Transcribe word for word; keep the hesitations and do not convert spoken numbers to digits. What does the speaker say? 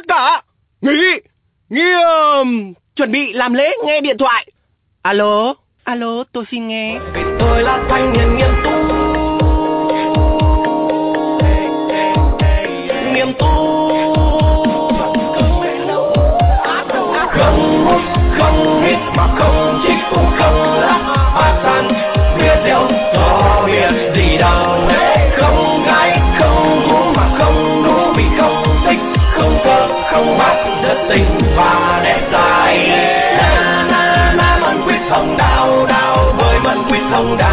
tất cả. Nghỉ, nghỉ, um, chuẩn bị làm lễ nghe điện thoại. Alo, alo, tôi xin nghe. Vì tôi là thanh niên nghiêm túc. Nghiêm túc. Không hút, không hít mà không chích cũng không là bà san. Bia rượu, to bia gì đâu. Không gái, không uống mà không đủ vì không thích. Không cơ, không bắt được tình và đẹp trai. Na na na mận quýt hồng đào đào với mận quýt hồng đào.